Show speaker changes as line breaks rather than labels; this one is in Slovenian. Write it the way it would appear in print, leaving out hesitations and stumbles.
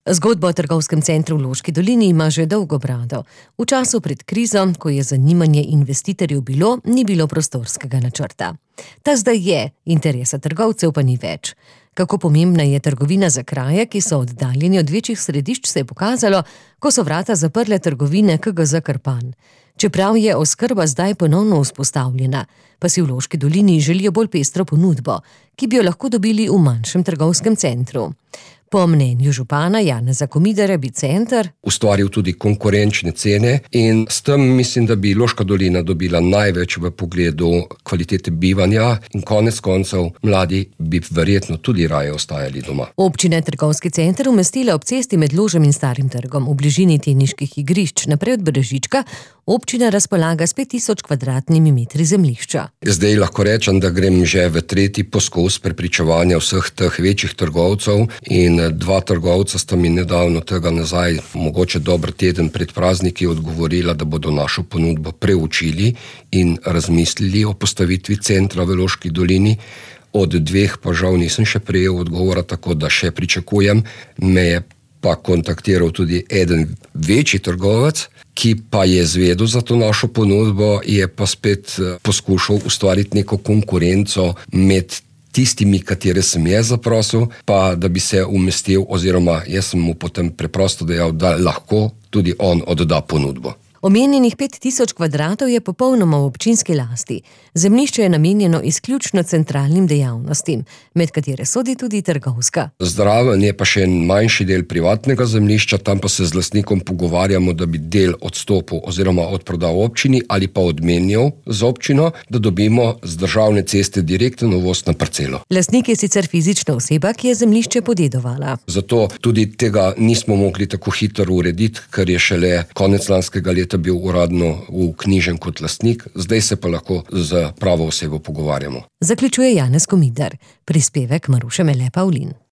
Zgodba o trgovskem centru v Loški dolini ima že dolgo brado. V času pred krizo, ko je zanimanje investitorjev bilo, ni bilo prostorskega načrta. Ta zdaj je, interesa trgovcev pa ni več. Kako pomembna je trgovina za kraje, ki so oddaljeni od večjih središč, se je pokazalo, ko so vrata zaprle trgovine KGZ Krpan. Čeprav je oskrba zdaj ponovno vzpostavljena, pa si v Loški dolini želijo bolj pestro ponudbo, ki bi jo lahko dobili v manjšem trgovskem centru. Po mnenju župana Janeza Komidarja bi center
ustvaril tudi konkurenčne cene in s tem mislim, da bi Loška dolina dobila največ v pogledu kvalitete bivanja in konec koncev mladi bi verjetno tudi raje ostajali doma.
Občina je trgovski center umestila ob cesti med Ložem in Starim trgom, v bližini teniških igrišč, naprej od Brežička. Občina razpolaga s 5000 kvadratnimi metri zemljišča.
Zdaj lahko rečem, da grem že v tretji poskus prepričevanja vseh teh večjih trgovcev in 2 trgovca sta mi nedavno tega nazaj, mogoče dober teden pred prazniki, odgovorila, da bodo našo ponudbo preučili in razmislili o postavitvi centra v Loški dolini. Od 2 pa žal nisem še prejel odgovora, tako da še pričakujem. Me je pa kontaktiral tudi eden večji trgovec, ki pa je zvedel za to našo ponudbo, je pa spet poskušal ustvariti neko konkurenco med tistimi, katere sem jaz zaprosil, pa da bi se umestil, oziroma jaz sem mu potem preprosto dejal, da lahko tudi on odda ponudbo.
Omenjenih 5000 kvadratov je popolnoma v občinski lasti. Zemljišče je namenjeno izključno centralnim dejavnostim, med katere sodi tudi trgovska.
Zraven je pa še en manjši del privatnega zemljišča, tam pa se z lastnikom pogovarjamo, da bi del odstopil oziroma odprodal občini ali pa odmenjal z občino, da dobimo z državne ceste direktno uvoz na parcelo.
Lastnik je sicer fizična oseba, ki je zemljišče podedovala.
Zato tudi tega nismo mogli tako hitro urediti, ker je šele konec lanskega leta bil uradno vknjižen kot lastnik, zdaj se pa lahko z pravo osebo pogovarjamo.
Zaključuje Janez Komidar, prispevek Maruše Mele Pavlin.